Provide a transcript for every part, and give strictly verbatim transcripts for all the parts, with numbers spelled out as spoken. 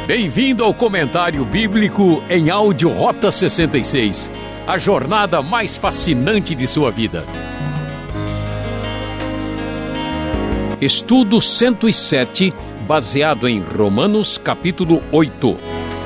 Bem-vindo ao Comentário Bíblico em áudio Rota sessenta e seis, a jornada mais fascinante de sua vida. Estudo cento e sete, baseado em Romanos capítulo oito.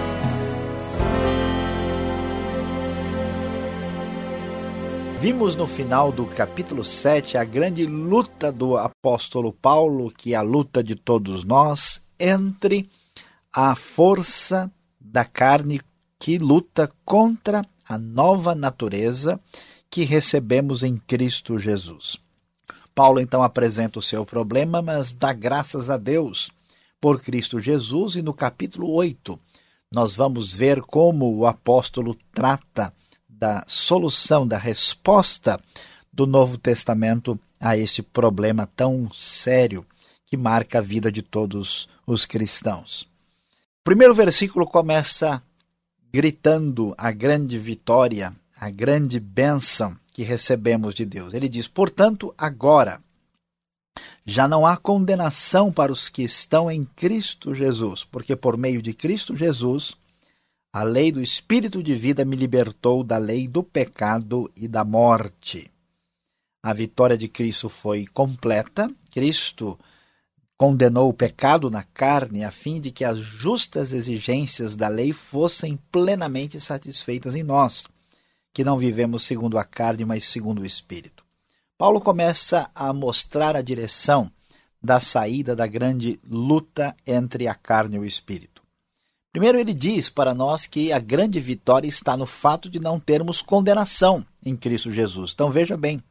Vimos no final do capítulo sete a grande luta do apóstolo Paulo, que é a luta de todos nós, entre a força da carne que luta contra a nova natureza que recebemos em Cristo Jesus. Paulo então apresenta o seu problema, mas dá graças a Deus por Cristo Jesus, e no capítulo oito nós vamos ver como o apóstolo trata da solução, da resposta do Novo Testamento a esse problema tão sério que marca a vida de todos os cristãos. O primeiro versículo começa gritando a grande vitória, a grande bênção que recebemos de Deus. Ele diz: portanto, agora já não há condenação para os que estão em Cristo Jesus, porque por meio de Cristo Jesus, a lei do Espírito de vida me libertou da lei do pecado e da morte. A vitória de Cristo foi completa. Cristo condenou o pecado na carne a fim de que as justas exigências da lei fossem plenamente satisfeitas em nós, que não vivemos segundo a carne, mas segundo o Espírito. Paulo começa a mostrar a direção da saída da grande luta entre a carne e o Espírito. Primeiro, ele diz para nós que a grande vitória está no fato de não termos condenação em Cristo Jesus. Então veja bem,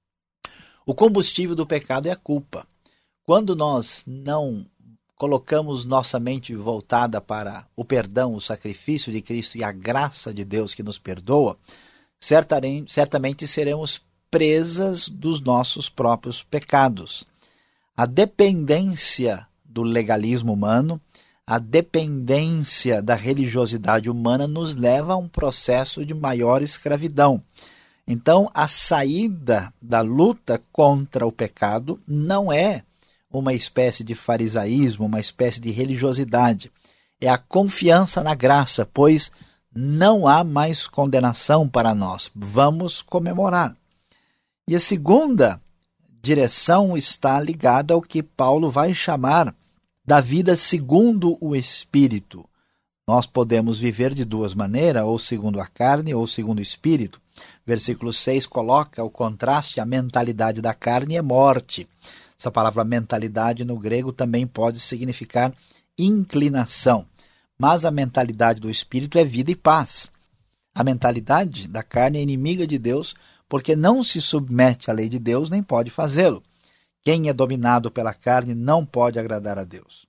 o combustível do pecado é a culpa. Quando nós não colocamos nossa mente voltada para o perdão, o sacrifício de Cristo e a graça de Deus que nos perdoa, certamente seremos presas dos nossos próprios pecados. A dependência do legalismo humano, a dependência da religiosidade humana nos leva a um processo de maior escravidão. Então, a saída da luta contra o pecado não é uma espécie de farisaísmo, uma espécie de religiosidade. É a confiança na graça, pois não há mais condenação para nós. Vamos comemorar. E a segunda direção está ligada ao que Paulo vai chamar da vida segundo o Espírito. Nós podemos viver de duas maneiras, ou segundo a carne, ou segundo o Espírito. Versículo seis coloca o contraste: a mentalidade da carne é morte. Essa palavra mentalidade no grego também pode significar inclinação, mas a mentalidade do Espírito é vida e paz. A mentalidade da carne é inimiga de Deus, porque não se submete à lei de Deus, nem pode fazê-lo. Quem é dominado pela carne não pode agradar a Deus.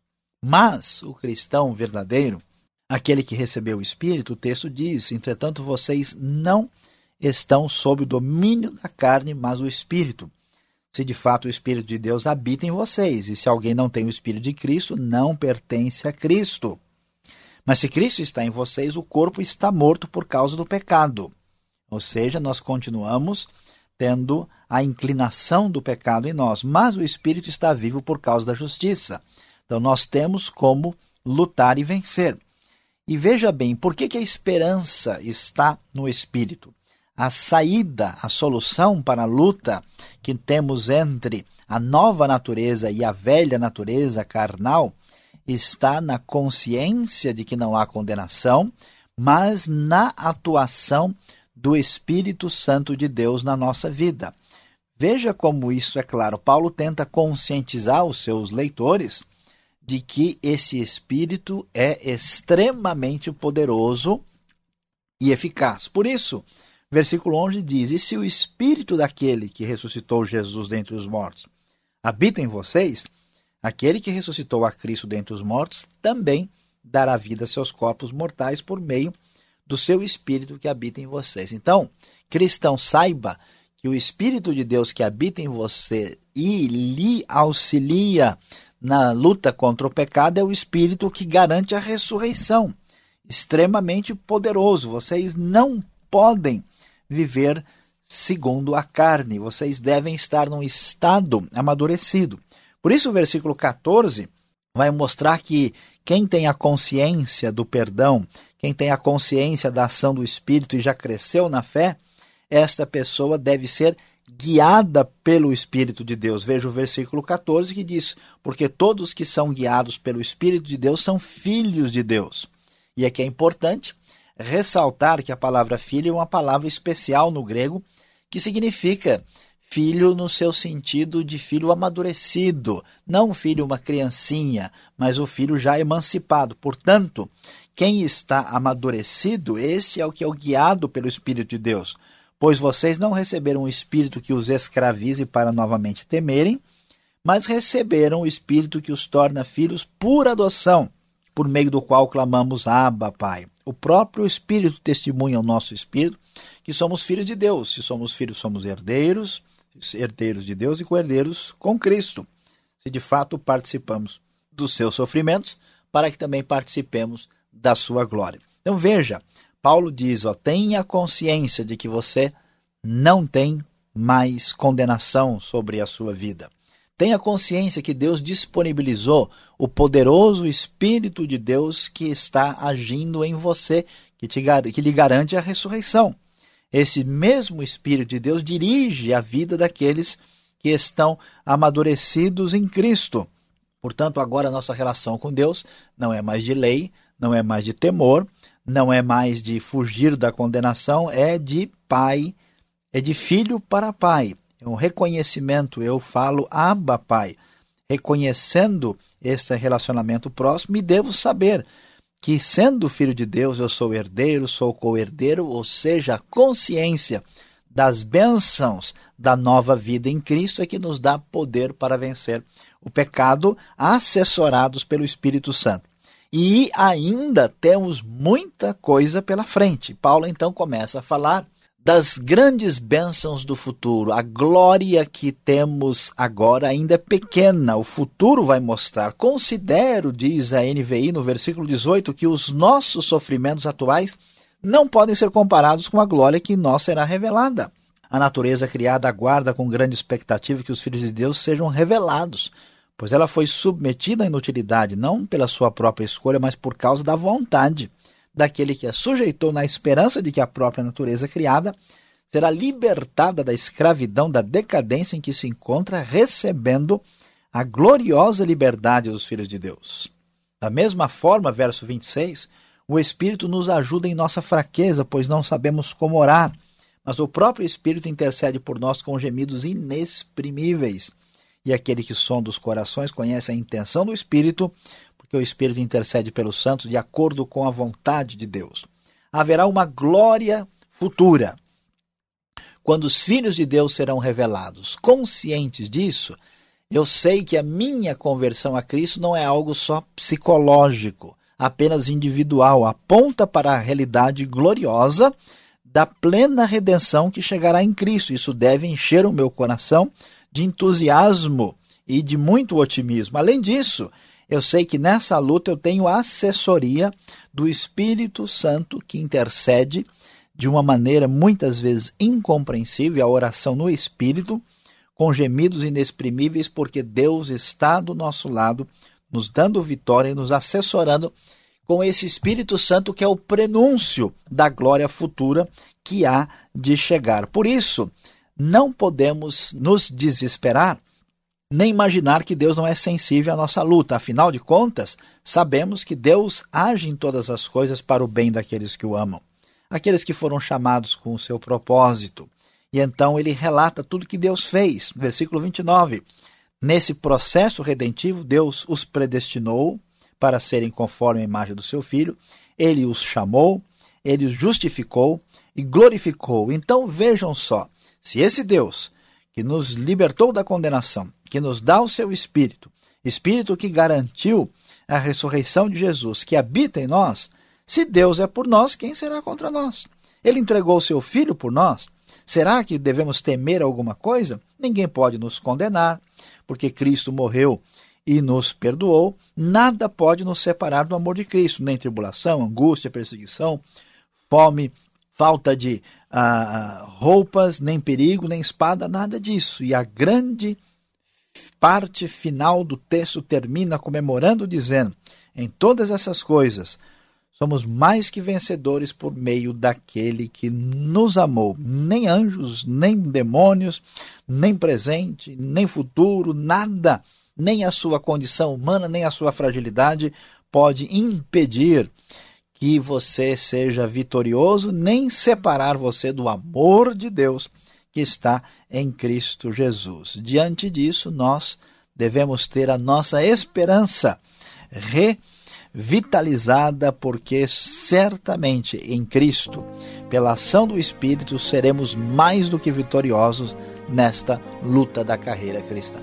Mas o cristão verdadeiro, aquele que recebeu o Espírito, o texto diz: entretanto vocês não estão sob o domínio da carne, mas o Espírito. Se de fato o Espírito de Deus habita em vocês, e se alguém não tem o Espírito de Cristo, não pertence a Cristo. Mas se Cristo está em vocês, o corpo está morto por causa do pecado. Ou seja, nós continuamos tendo a inclinação do pecado em nós, mas o Espírito está vivo por causa da justiça. Então nós temos como lutar e vencer. E veja bem, por que que a esperança está no Espírito? A saída, a solução para a luta que temos entre a nova natureza e a velha natureza carnal está na consciência de que não há condenação, mas na atuação do Espírito Santo de Deus na nossa vida. Veja como isso é claro. Paulo tenta conscientizar os seus leitores de que esse Espírito é extremamente poderoso e eficaz. Por isso, versículo onze diz: e se o Espírito daquele que ressuscitou Jesus dentre os mortos habita em vocês, aquele que ressuscitou a Cristo dentre os mortos também dará vida a seus corpos mortais por meio do seu Espírito que habita em vocês. Então, cristão, saiba que o Espírito de Deus que habita em você e lhe auxilia na luta contra o pecado é o Espírito que garante a ressurreição. Extremamente poderoso. Vocês não podem viver segundo a carne. Vocês devem estar num estado amadurecido. Por isso o versículo catorze vai mostrar que Quem tem a consciência do perdão, quem tem a consciência da ação do Espírito e já cresceu na fé, esta pessoa deve ser guiada pelo Espírito de Deus. Veja o versículo catorze que diz: porque todos que são guiados pelo Espírito de Deus são filhos de Deus. E aqui é importante ressaltar que a palavra filho é uma palavra especial no grego, que significa filho no seu sentido de filho amadurecido, não filho uma criancinha, mas o filho já emancipado. Portanto, quem está amadurecido, esse é o que é o guiado pelo Espírito de Deus. Pois vocês não receberam um espírito que os escravize para novamente temerem, mas receberam o Espírito que os torna filhos por adoção, por meio do qual clamamos: Abba, Pai. O próprio Espírito testemunha ao nosso espírito que somos filhos de Deus. Se somos filhos, somos herdeiros, herdeiros de Deus e co-herdeiros com Cristo, se de fato participamos dos seus sofrimentos, para que também participemos da sua glória. Então veja, Paulo diz, ó, tenha consciência de que você não tem mais condenação sobre a sua vida. Tenha consciência que Deus disponibilizou o poderoso Espírito de Deus que está agindo em você, que, te, que lhe garante a ressurreição. Esse mesmo Espírito de Deus dirige a vida daqueles que estão amadurecidos em Cristo. Portanto, agora a nossa relação com Deus não é mais de lei, não é mais de temor, não é mais de fugir da condenação, é de pai, é de filho para pai. É um reconhecimento, eu falo Abba, Pai. Reconhecendo este relacionamento próximo, e devo saber que, sendo filho de Deus, eu sou herdeiro, sou co-herdeiro, ou seja, a consciência das bênçãos da nova vida em Cristo é que nos dá poder para vencer o pecado, assessorados pelo Espírito Santo. E ainda temos muita coisa pela frente. Paulo então começa a falar das grandes bênçãos do futuro. A glória que temos agora ainda é pequena, o futuro vai mostrar. Considero, diz a N V I no versículo dezoito, que os nossos sofrimentos atuais não podem ser comparados com a glória que em nós será revelada. A natureza criada aguarda com grande expectativa que os filhos de Deus sejam revelados, pois ela foi submetida à inutilidade, não pela sua própria escolha, mas por causa da vontade daquele que a sujeitou, na esperança de que a própria natureza criada será libertada da escravidão, da decadência em que se encontra, recebendo a gloriosa liberdade dos filhos de Deus. Da mesma forma, verso vinte e seis, o Espírito nos ajuda em nossa fraqueza, pois não sabemos como orar, mas o próprio Espírito intercede por nós com gemidos inexprimíveis. E aquele que sonda os corações conhece a intenção do Espírito, porque o Espírito intercede pelos santos de acordo com a vontade de Deus. Haverá uma glória futura, quando os filhos de Deus serão revelados. Conscientes disso, eu sei que a minha conversão a Cristo não é algo só psicológico, apenas individual, aponta para a realidade gloriosa da plena redenção que chegará em Cristo. Isso deve encher o meu coração de entusiasmo e de muito otimismo. Além disso, eu sei que nessa luta eu tenho a assessoria do Espírito Santo que intercede de uma maneira muitas vezes incompreensível, a oração no Espírito, com gemidos inexprimíveis, porque Deus está do nosso lado, nos dando vitória e nos assessorando com esse Espírito Santo que é o prenúncio da glória futura que há de chegar. Por isso, não podemos nos desesperar, nem imaginar que Deus não é sensível à nossa luta. Afinal de contas, sabemos que Deus age em todas as coisas para o bem daqueles que o amam, aqueles que foram chamados com o seu propósito. E então ele relata tudo que Deus fez. Versículo vinte e nove. Nesse processo redentivo, Deus os predestinou para serem conforme a imagem do seu Filho. Ele os chamou, ele os justificou e glorificou. Então vejam só, se esse Deus que nos libertou da condenação, que nos dá o seu Espírito, Espírito que garantiu a ressurreição de Jesus, que habita em nós, se Deus é por nós, quem será contra nós? Ele entregou o seu Filho por nós. Será que devemos temer alguma coisa? Ninguém pode nos condenar, porque Cristo morreu e nos perdoou. Nada pode nos separar do amor de Cristo, nem tribulação, angústia, perseguição, fome, falta de ah, roupas, nem perigo, nem espada, nada disso. E a grande parte final do texto termina comemorando, dizendo: Em todas essas coisas, somos mais que vencedores por meio daquele que nos amou. Nem anjos, nem demônios, nem presente, nem futuro, nada, nem a sua condição humana, nem a sua fragilidade pode impedir que você seja vitorioso, nem separar você do amor de Deus que está em Cristo Jesus. Diante disso, nós devemos ter a nossa esperança revitalizada, porque certamente em Cristo, pela ação do Espírito, seremos mais do que vitoriosos nesta luta da carreira cristã.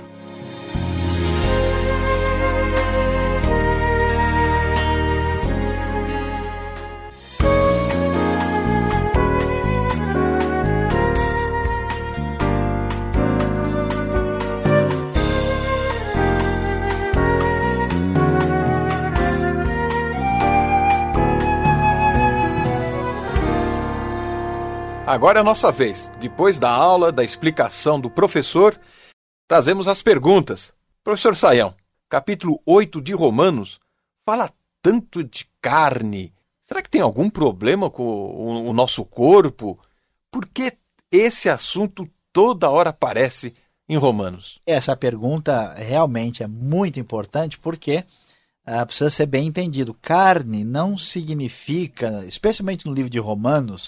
Agora é a nossa vez. Depois da aula, da explicação do professor, trazemos as perguntas. Professor Saião, capítulo oito de Romanos fala tanto de carne. Será que tem algum problema com o, o nosso corpo? Por que esse assunto toda hora aparece em Romanos? Essa pergunta realmente é muito importante, porque ah, precisa ser bem entendido. Carne não significa, especialmente no livro de Romanos,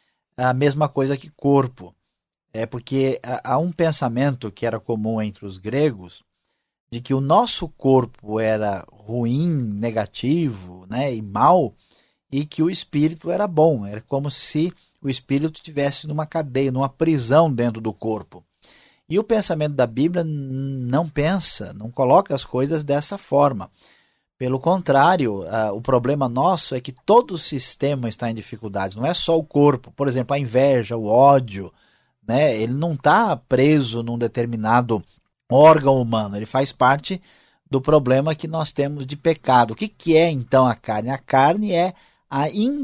a mesma coisa que corpo. É porque há um pensamento que era comum entre os gregos, de que o nosso corpo era ruim, negativo, né, e mau, e que o espírito era bom. Era como se o espírito estivesse numa cadeia, numa prisão dentro do corpo. E o pensamento da Bíblia não pensa, não coloca as coisas dessa forma. Pelo contrário, uh, o problema nosso é que todo o sistema está em dificuldades, não é só o corpo. Por exemplo, a inveja, o ódio, né? Ele não está preso num determinado órgão humano, ele faz parte do problema que nós temos de pecado. O que, que é então a carne? A carne é a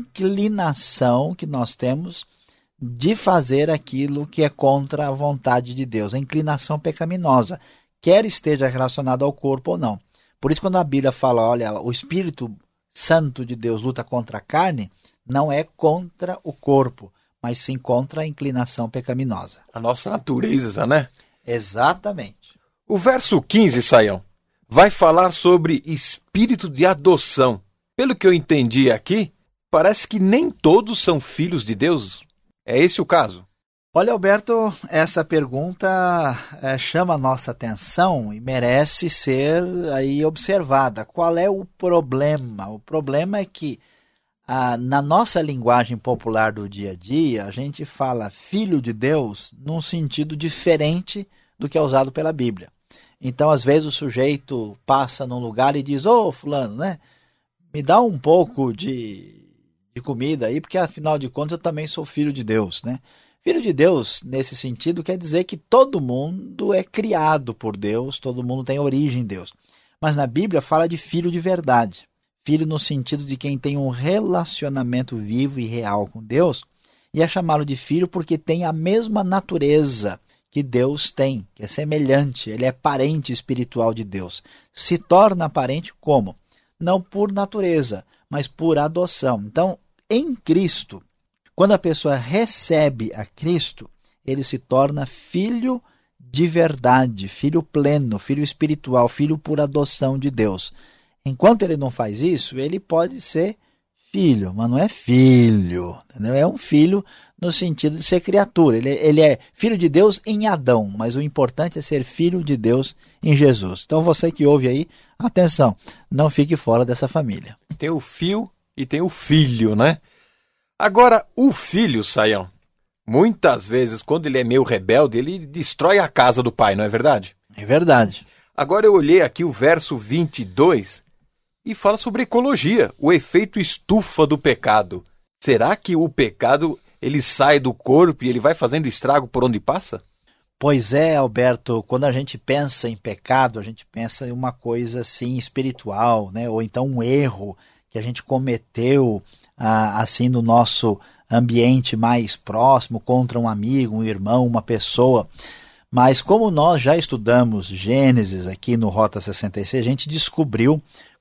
inclinação que nós temos de fazer aquilo que é contra a vontade de Deus, a inclinação pecaminosa, quer esteja relacionada ao corpo ou não. Por isso, quando a Bíblia fala, olha, o Espírito Santo de Deus luta contra a carne, não é contra o corpo, mas sim contra a inclinação pecaminosa. A nossa natureza, né? Exatamente. O verso quinze, Saião, vai falar sobre espírito de adoção. Pelo que eu entendi aqui, parece que nem todos são filhos de Deus. É esse o caso? Olha, Alberto, essa pergunta é, chama a nossa atenção e merece ser aí observada. Qual é o problema? O problema é que ah, na nossa linguagem popular do dia a dia, a gente fala filho de Deus num sentido diferente do que é usado pela Bíblia. Então, às vezes, o sujeito passa num lugar e diz, ô, fulano, né, me dá um pouco de, de comida aí, porque afinal de contas eu também sou filho de Deus, né? Filho de Deus, nesse sentido, quer dizer que todo mundo é criado por Deus, todo mundo tem origem em Deus. Mas na Bíblia fala de filho de verdade. Filho no sentido de quem tem um relacionamento vivo e real com Deus, e é chamá-lo de filho porque tem a mesma natureza que Deus tem, que é semelhante, ele é parente espiritual de Deus. Se torna parente como? Não por natureza, mas por adoção. Então, em Cristo, quando a pessoa recebe a Cristo, ele se torna filho de verdade, filho pleno, filho espiritual, filho por adoção de Deus. Enquanto ele não faz isso, ele pode ser filho, mas não é filho, entendeu? É um filho no sentido de ser criatura. Ele, ele é filho de Deus em Adão, mas o importante é ser filho de Deus em Jesus. Então você que ouve aí, atenção, não fique fora dessa família. Tem o fio e tem o filho, né? Agora, o filho, Saião, muitas vezes, quando ele é meio rebelde, ele destrói a casa do pai, não é verdade? É verdade. Agora eu olhei aqui o verso vinte e dois e fala sobre ecologia, o efeito estufa do pecado. Será que o pecado ele sai do corpo e ele vai fazendo estrago por onde passa? Pois é, Alberto, quando a gente pensa em pecado, a gente pensa em uma coisa assim espiritual, né? Ou então um erro que a gente cometeu assim no nosso ambiente mais próximo, contra um amigo, um irmão, uma pessoa. Mas como nós já estudamos Gênesis aqui no Rota sessenta e seis, a gente descobriu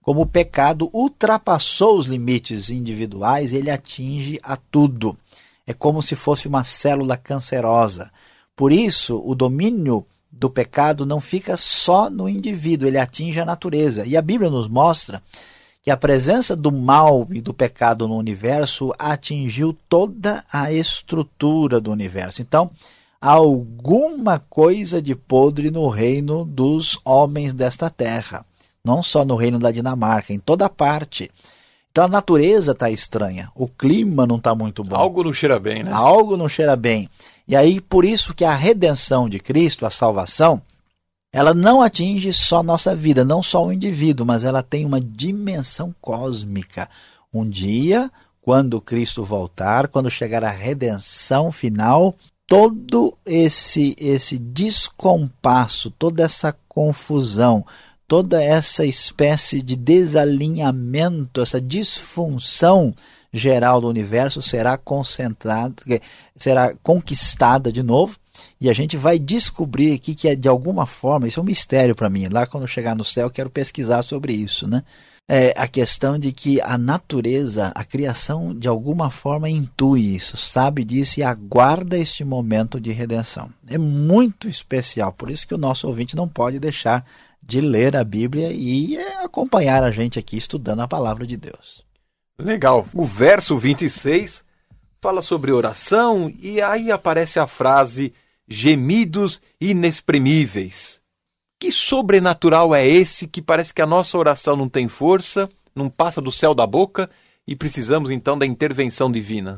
como o pecado ultrapassou os limites individuais, ele atinge a tudo. É como se fosse uma célula cancerosa. Por isso, o domínio do pecado não fica só no indivíduo, ele atinge a natureza. E a Bíblia nos mostra que a presença do mal e do pecado no universo atingiu toda a estrutura do universo. Então, há alguma coisa de podre no reino dos homens desta terra. Não só no reino da Dinamarca, em toda parte. Então a natureza está estranha, o clima não está muito bom. Algo não cheira bem, né? Algo não cheira bem. E aí, por isso que a redenção de Cristo, a salvação, ela não atinge só nossa vida, não só o indivíduo, mas ela tem uma dimensão cósmica. Um dia, quando Cristo voltar, quando chegar a redenção final, todo esse, esse descompasso, toda essa confusão, toda essa espécie de desalinhamento, essa disfunção geral do universo será concentrada, será conquistada de novo, e a gente vai descobrir aqui que é de alguma forma, isso é um mistério para mim, lá quando eu chegar no céu eu quero pesquisar sobre isso, né? É a questão de que a natureza, a criação de alguma forma intui isso, sabe disso e aguarda este momento de redenção. É muito especial, por isso que o nosso ouvinte não pode deixar de ler a Bíblia e acompanhar a gente aqui estudando a palavra de Deus. Legal. O verso vinte e seis fala sobre oração e aí aparece a frase gemidos inexprimíveis. Que sobrenatural é esse que parece que a nossa oração não tem força, não passa do céu da boca e precisamos então da intervenção divina?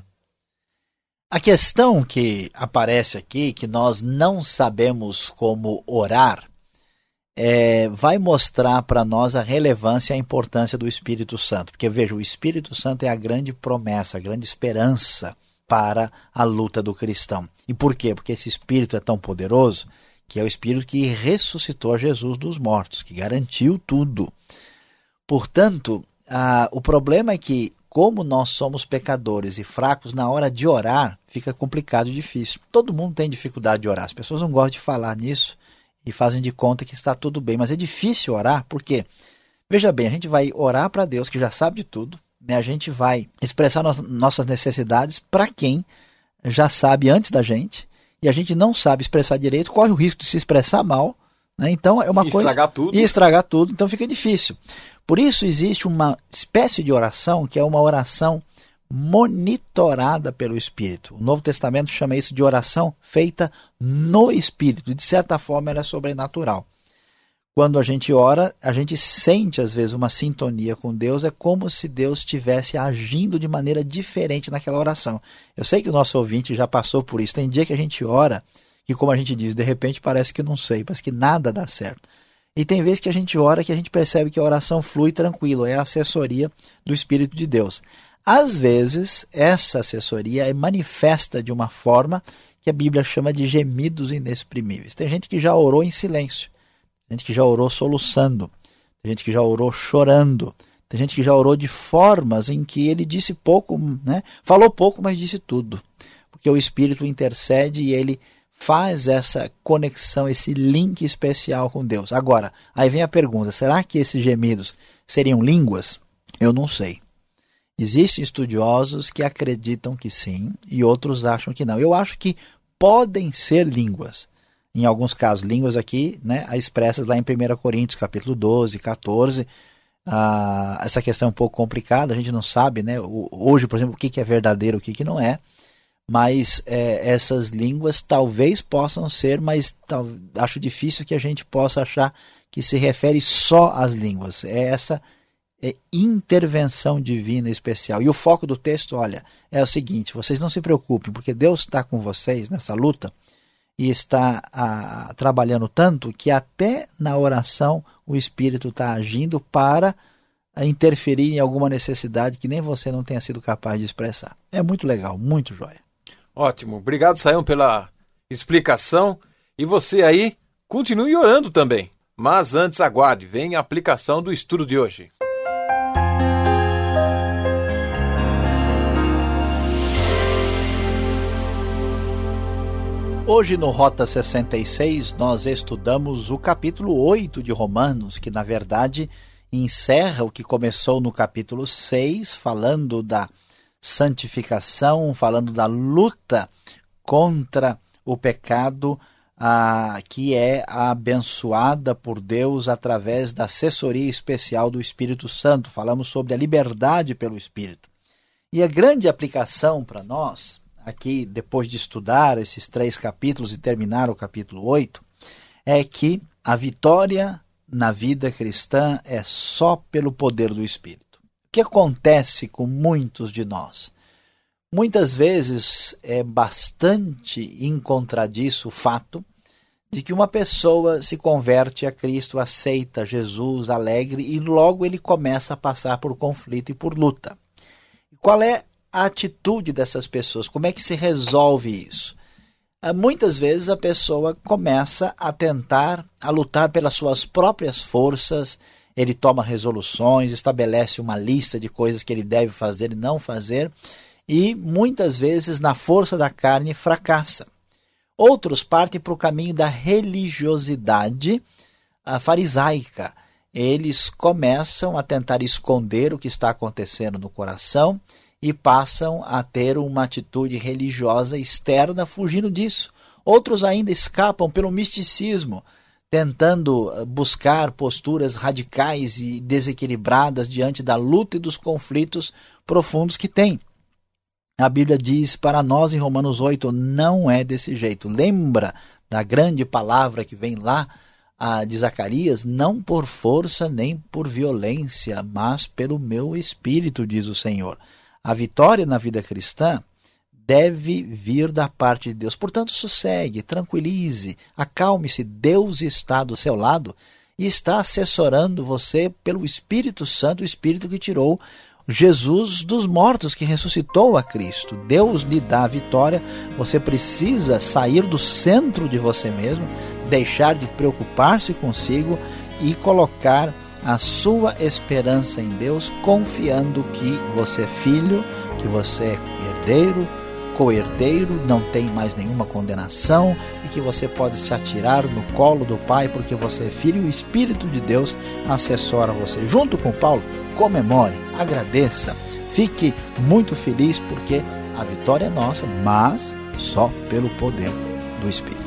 A questão que aparece aqui, que nós não sabemos como orar, É, vai mostrar para nós a relevância e a importância do Espírito Santo. Porque, veja, o Espírito Santo é a grande promessa, a grande esperança para a luta do cristão. E por quê? Porque esse Espírito é tão poderoso que é o Espírito que ressuscitou Jesus dos mortos, que garantiu tudo. Portanto, a, o problema é que, como nós somos pecadores e fracos, na hora de orar, fica complicado e difícil. Todo mundo tem dificuldade de orar. As pessoas não gostam de falar nisso e fazem de conta que está tudo bem, mas é difícil orar, porque, veja bem, a gente vai orar para Deus, que já sabe de tudo, né? A gente vai expressar no- nossas necessidades para quem já sabe antes da gente, e a gente não sabe expressar direito, corre o risco de se expressar mal, né? Então é uma E coisa... estragar tudo. E estragar tudo, então fica difícil. Por isso existe uma espécie de oração, que é uma oração monitorada pelo Espírito. O Novo Testamento chama isso de oração feita no Espírito. De certa forma, ela é sobrenatural. Quando a gente ora, a gente sente, às vezes, uma sintonia com Deus. É como se Deus estivesse agindo de maneira diferente naquela oração. Eu sei que o nosso ouvinte já passou por isso. Tem dia que a gente ora, que como a gente diz, de repente parece que não sei, parece que nada dá certo. E tem vezes que a gente ora que a gente percebe que a oração flui tranquilo. É a assessoria do Espírito de Deus. Às vezes, essa assessoria é manifesta de uma forma que a Bíblia chama de gemidos inexprimíveis. Tem gente que já orou em silêncio, tem gente que já orou soluçando, tem gente que já orou chorando, tem gente que já orou de formas em que ele disse pouco, né? Falou pouco, mas disse tudo. Porque o Espírito intercede e ele faz essa conexão, esse link especial com Deus. Agora, aí vem a pergunta, será que esses gemidos seriam línguas? Eu não sei. Existem estudiosos que acreditam que sim e outros acham que não. Eu acho que podem ser línguas. Em alguns casos, línguas aqui, né, expressas lá em primeira Coríntios, capítulo doze, catorze. Ah, essa questão é um pouco complicada, a gente não sabe, né? Hoje, por exemplo, o que é verdadeiro, o que não é. Mas é, essas línguas talvez possam ser, mas tal, acho difícil que a gente possa achar que se refere só às línguas. É essa é intervenção divina especial. E o foco do texto, olha, é o seguinte, vocês não se preocupem, porque Deus está com vocês nessa luta e está a, trabalhando tanto que até na oração o Espírito está agindo para interferir em alguma necessidade que nem você não tenha sido capaz de expressar. É muito legal, muito jóia. Ótimo. Obrigado, Sayão, pela explicação. E você aí, continue orando também. Mas antes, aguarde, vem a aplicação do estudo de hoje. Hoje no Rota sessenta e seis nós estudamos o capítulo oito de Romanos, que na verdade encerra o que começou no capítulo seis, falando da santificação, falando da luta contra o pecado, ah, que é abençoada por Deus através da assessoria especial do Espírito Santo. Falamos sobre a liberdade pelo Espírito. E a grande aplicação para nós, aqui depois de estudar esses três capítulos e terminar o capítulo oito, é que a vitória na vida cristã é só pelo poder do Espírito. O que acontece com muitos de nós? Muitas vezes é bastante incontradiço o fato de que uma pessoa se converte a Cristo, aceita Jesus alegre e logo ele começa a passar por conflito e por luta. Qual é a atitude dessas pessoas? Como é que se resolve isso? Muitas vezes a pessoa começa a tentar, a lutar pelas suas próprias forças, ele toma resoluções, estabelece uma lista de coisas que ele deve fazer e não fazer, e muitas vezes na força da carne fracassa. Outros partem para o caminho da religiosidade farisaica. Eles começam a tentar esconder o que está acontecendo no coração e passam a ter uma atitude religiosa externa fugindo disso. Outros ainda escapam pelo misticismo, tentando buscar posturas radicais e desequilibradas diante da luta e dos conflitos profundos que têm. A Bíblia diz para nós em Romanos oito, não é desse jeito. Lembra da grande palavra que vem lá a, de Zacarias? Não por força nem por violência, mas pelo meu espírito, diz o Senhor. A vitória na vida cristã deve vir da parte de Deus. Portanto, sossegue, tranquilize, acalme-se. Deus está do seu lado e está assessorando você pelo Espírito Santo, o Espírito que tirou Jesus dos mortos, que ressuscitou a Cristo. Deus lhe dá a vitória. Você precisa sair do centro de você mesmo, deixar de preocupar-se consigo e colocar a sua esperança em Deus, confiando que você é filho, que você é herdeiro, co-herdeiro, não tem mais nenhuma condenação e que você pode se atirar no colo do Pai porque você é filho e o Espírito de Deus assessora você. Junto com Paulo, comemore, agradeça, fique muito feliz porque a vitória é nossa, mas só pelo poder do Espírito.